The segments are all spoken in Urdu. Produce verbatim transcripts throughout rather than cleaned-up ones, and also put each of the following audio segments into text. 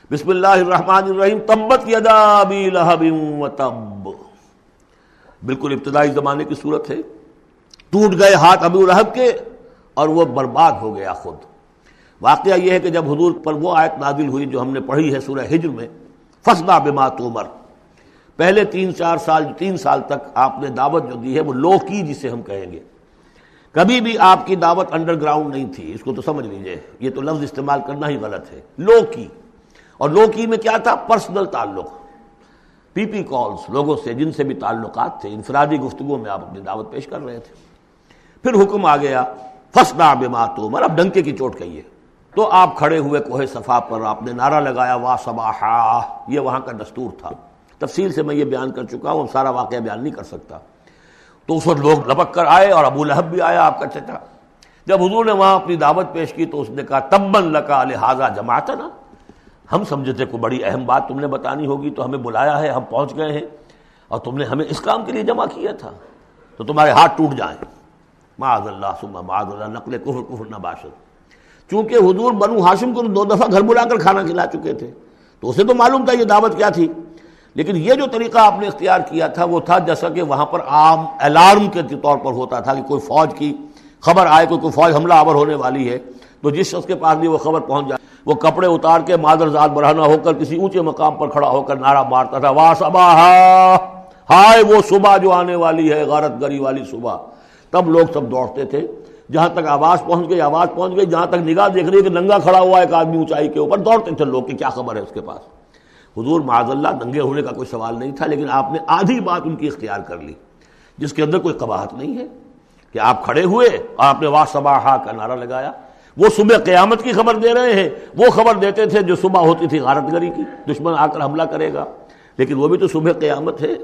بسم اللہ الرحمن الرحیم، تبت یدا ابی لہب وتب، بالکل ابتدائی زمانے کی صورت ہے۔ ٹوٹ گئے ہاتھ ابو لہب کے اور وہ برباد ہو گیا خود۔ واقعہ یہ ہے کہ جب حضور پر وہ آیت نازل ہوئی جو ہم نے پڑھی ہے سورہ ہجر میں، فاصدع بما تؤمر، پہلے تین چار سال تین سال تک آپ نے دعوت جو دی ہے وہ لو کی، جسے ہم کہیں گے، کبھی بھی آپ کی دعوت انڈر گراؤنڈ نہیں تھی، اس کو تو سمجھ لیجئے، یہ تو لفظ استعمال کرنا ہی غلط ہے، لو کی۔ اور لو کی میں کیا تھا؟ پرسنل تعلق، پی پی کالز، لوگوں سے جن سے بھی تعلقات تھے، انفرادی گفتگو میں آپ اپنی دعوت پیش کر رہے تھے۔ پھر حکم آ گیا فاصدع بما تؤمر، اب ڈنکے کی چوٹ کہیے۔ تو آپ کھڑے ہوئے کوہ صفا پر، آپ نے نعرہ لگایا وا صباحا، یہ وہاں کا دستور تھا، تفصیل سے میں یہ بیان کر چکا ہوں، سارا واقعہ بیان نہیں کر سکتا۔ تو اس وقت لوگ لپک کر آئے اور ابو لہب بھی آیا، آپ کا چچا۔ جب حضور نے وہاں اپنی دعوت پیش کی تو اس نے کہا تبا لک لہذا جمعتنا، ہم سمجھے تھے کوئی بڑی اہم بات تم نے بتانی ہوگی تو ہمیں بلایا ہے، ہم پہنچ گئے ہیں اور تم نے ہمیں اس کام کے لیے جمع کیا تھا، تو تمہارے ہاتھ ٹوٹ جائیں۔ معاذ اللہ ثم معاذ اللہ، نقل کفر کفر نہ باشد۔ چونکہ حضور بنو ہاشم کو دو دفعہ گھر بلا کر کھانا کھلا چکے تھے، تو اسے تو معلوم تھا یہ دعوت کیا تھی، لیکن یہ جو طریقہ آپ نے اختیار کیا تھا وہ تھا جیسا کہ وہاں پر عام الارم کے طور پر ہوتا تھا کہ کوئی فوج کی خبر آئے، کوئی کوئی فوج حملہ آور ہونے والی ہے، تو جس شخص کے پاس بھی وہ خبر پہنچ جائے وہ کپڑے اتار کے مادر ذات برہنہ ہو کر کسی اونچے مقام پر کھڑا ہو کر نعرہ مارتا تھا وا صباحا، ہائے وہ صبح جو آنے والی ہے، غارت گری والی صبح۔ تب لوگ سب دوڑتے تھے، جہاں تک آواز پہنچ گئی آواز پہنچ گئی، جہاں تک نگاہ دیکھ رہی ہے کہ ننگا کھڑا ہوا ایک آدمی اونچائی کے اوپر، دوڑتے تھے لوگ کہ کیا خبر ہے اس کے پاس۔ حضور معاذ اللہ ننگے ہونے کا کوئی سوال نہیں تھا، لیکن آپ نے آدھی بات ان کی اختیار کر لی جس کے اندر کوئی قباحت نہیں ہے، کہ آپ کھڑے ہوئے اور آپ نے وا صباحا کا نعرہ لگایا۔ وہ صبح قیامت کی خبر دے رہے ہیں، وہ خبر دیتے تھے جو صبح ہوتی تھی غارت گری کی، دشمن آ کر حملہ کرے گا، لیکن وہ بھی تو صبح قیامت ہے۔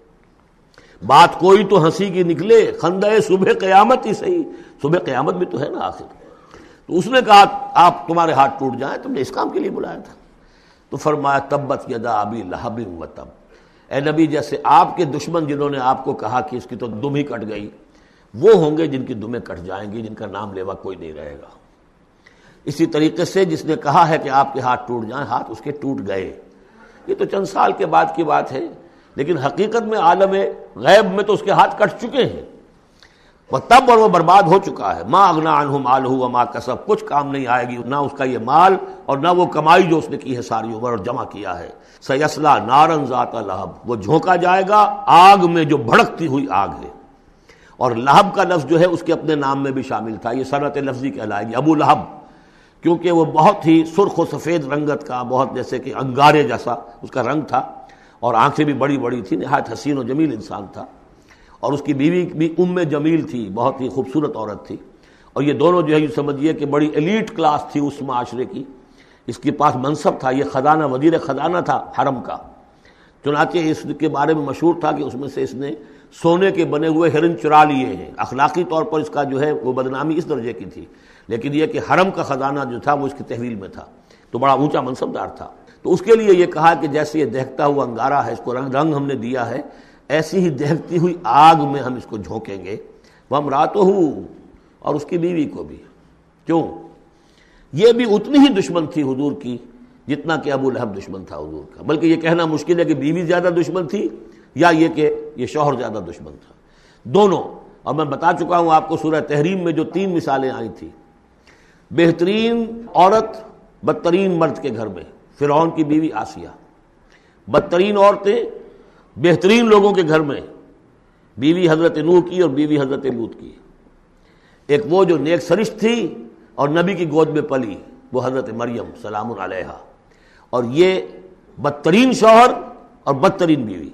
بات کوئی تو ہنسی کی نکلے، خندہ صبح قیامت ہی صحیح، صبح قیامت بھی تو ہے نا آخر۔ تو اس نے کہا آپ تمہارے ہاتھ ٹوٹ جائیں، تم نے اس کام کے لیے بلایا تھا۔ تو فرمایا تبت یدا ابی لہب وتب، اے نبی جیسے آپ کے دشمن جنہوں نے آپ کو کہا کہ اس کی تو دم ہی کٹ گئی، وہ ہوں گے جن کی دمیں کٹ جائیں گی، جن کا نام لیوا کوئی نہیں رہے گا۔ اسی طریقے سے جس نے کہا ہے کہ آپ کے ہاتھ ٹوٹ جائیں، ہاتھ اس کے ٹوٹ گئے۔ یہ تو چند سال کے بعد کی بات ہے، لیکن حقیقت میں عالم غیب میں تو اس کے ہاتھ کٹ چکے ہیں، وہ تب اور وہ برباد ہو چکا ہے۔ ما اغنی عنہ مالہ وما کسب، کچھ کام نہیں آئے گی نہ اس کا یہ مال اور نہ وہ کمائی جو اس نے کی ہے ساری عمر اور جمع کیا ہے۔ سیصلی نارا ذات لہب، وہ جھونکا جائے گا آگ میں جو بھڑکتی ہوئی آگ ہے۔ اور لہب کا لفظ جو ہے اس کے اپنے نام میں بھی شامل تھا، یہ صنعت لفظی کہلائے گی، ابو لہب، کیونکہ وہ بہت ہی سرخ و سفید رنگت کا، بہت جیسے کہ انگارے جیسا اس کا رنگ تھا، اور آنکھیں بھی بڑی بڑی تھی، نہایت حسین و جمیل انسان تھا، اور اس کی بیوی بھی ام جمیل تھی، بہت ہی خوبصورت عورت تھی، اور یہ دونوں جو ہے یہ سمجھیے کہ بڑی ایلیٹ کلاس تھی اس معاشرے کی، اس کے پاس منصب تھا، یہ خزانہ وزیر خزانہ تھا حرم کا، چنانچہ اس کے بارے میں مشہور تھا کہ اس میں سے اس نے سونے کے بنے ہوئے ہرن چرا لیے ہیں۔ اخلاقی طور پر اس کا جو ہے وہ بدنامی اس درجے کی تھی، لیکن یہ کہ حرم کا خزانہ جو تھا وہ اس کی تحویل میں تھا، تو بڑا اونچا منصب دار تھا۔ تو اس کے لیے یہ کہا کہ جیسے یہ دہکتا ہوا انگارہ ہے، اس کو رنگ رنگ ہم نے دیا ہے، ایسی ہی دہکتی ہوئی آگ میں ہم اس کو جھونکیں گے، وامرأتہ، اور اس کی بیوی کو بھی۔ کیوں؟ یہ بھی اتنی ہی دشمن تھی حضور کی جتنا کہ ابو لہب دشمن تھا حضور کا، بلکہ یہ کہنا مشکل ہے کہ بیوی زیادہ دشمن تھی یا یہ کہ یہ شوہر زیادہ دشمن تھا، دونوں۔ اور میں بتا چکا ہوں آپ کو سورہ تحریم میں جو تین مثالیں آئی تھی، بہترین عورت بدترین مرد کے گھر میں، فرعون کی بیوی آسیہ، بدترین عورتیں بہترین لوگوں کے گھر میں، بیوی حضرت نوح کی اور بیوی حضرت لوط کی، ایک وہ جو نیک سرشت تھی اور نبی کی گود میں پلی، وہ حضرت مریم سلام علیہا، اور یہ بدترین شوہر اور بدترین بیوی۔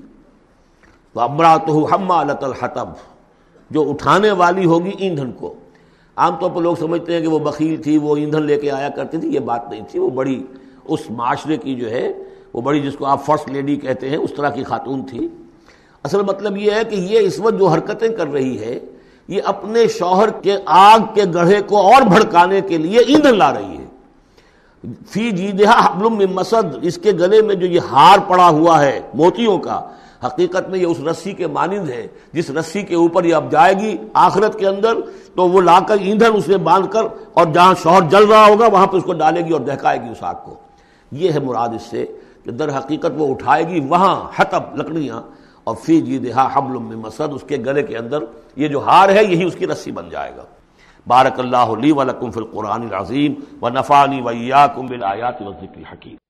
وامرأتہ حمالۃ الحطب، جو اٹھانے والی ہوگی ایندھن کو۔ عام طور پر لوگ سمجھتے ہیں کہ وہ بخیل تھی، وہ ایندھن لے کے آیا کرتی تھی، یہ بات نہیں تھی، وہ بڑی اس معاشرے کی جو ہے وہ بڑی، جس کو آپ فرسٹ لیڈی کہتے ہیں، اس طرح کی خاتون تھی۔ اصل مطلب یہ ہے کہ یہ اس وقت جو حرکتیں کر رہی ہے یہ اپنے شوہر کے آگ کے گڑھے کو اور بھڑکانے کے لیے ایندھن لا رہی ہے۔ فی جیدہا حبل من مسد، اس کے گلے میں جو یہ ہار پڑا ہوا ہے موتیوں کا، حقیقت میں یہ اس رسی کے مانند ہے جس رسی کے اوپر یہ اب جائے گی آخرت کے اندر، تو وہ لا کر ایندھن اسے باندھ کر اور جہاں شوہر جل رہا ہوگا وہاں پہ اس کو ڈالے گی اور دہکائے گی اس آگ کو۔ یہ ہے مراد اس سے کہ در حقیقت وہ اٹھائے گی وہاں حطب لکڑیاں، اور فی جیدہا حبل من مسد، اس کے گلے کے اندر یہ جو ہار ہے یہی اس کی رسی بن جائے گا۔ بارک اللہ لی ولکم فی القرآن العظیم ونفعنی وإیاکم بالآیات والذکر الحکیم۔